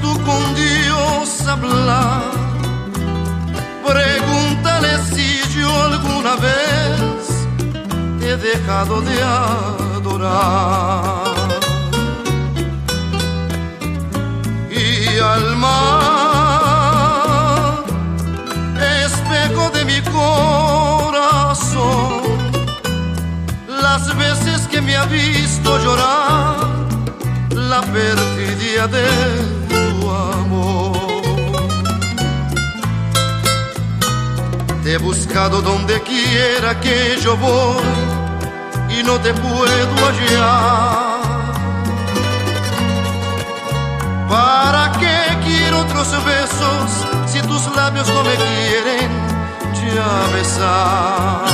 tú con Dios hablar. Pregúntale si yo alguna vez te he dejado de adorar. Y al mar, espejo de mi corazón, las veces que me ha visto llorar la perfidia de tu amor. Te he buscado donde quiera que yo voy y no te puedo hallar. ¿Para qué quiero otros besos si tus labios no me quieren ya besar?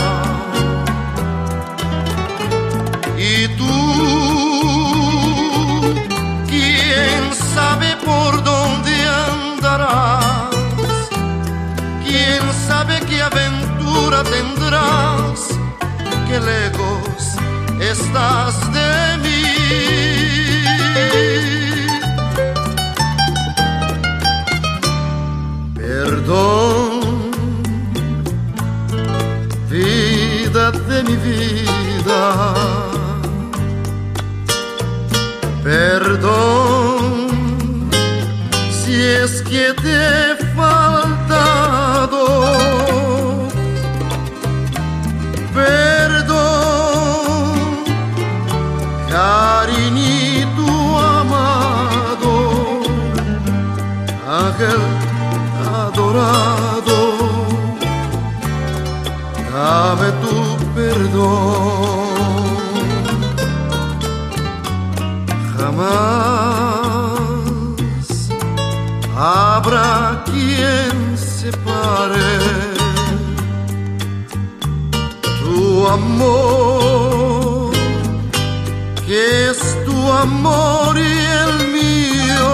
Y tú, ¿quién sabe por dónde andarás? ¿Quién sabe qué aventura tendrás? Qué lejos estás de mí. Perdón, vida de mi vida. Perdón, si es que te he faltado. Perdón, cariñito amado, ángel adorado, dame tu perdón. Jamás habrá quien separe tu amor, que es tu amor y el mío,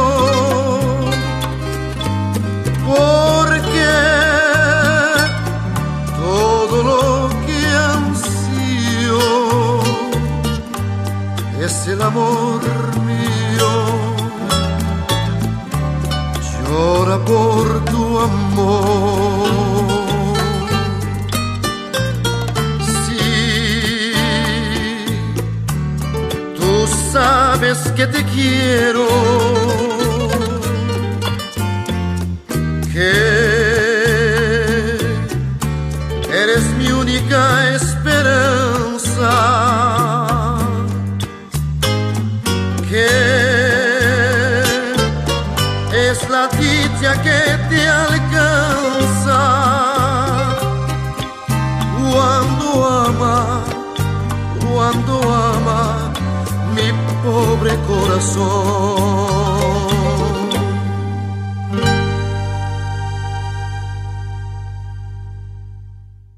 porque todo lo que ansío es el amor mío. Llora por tu amor. Sí, tú sabes que te quiero, que eres mi única esperanza, que es la dicha que te alcanza cuando ama mi pobre corazón.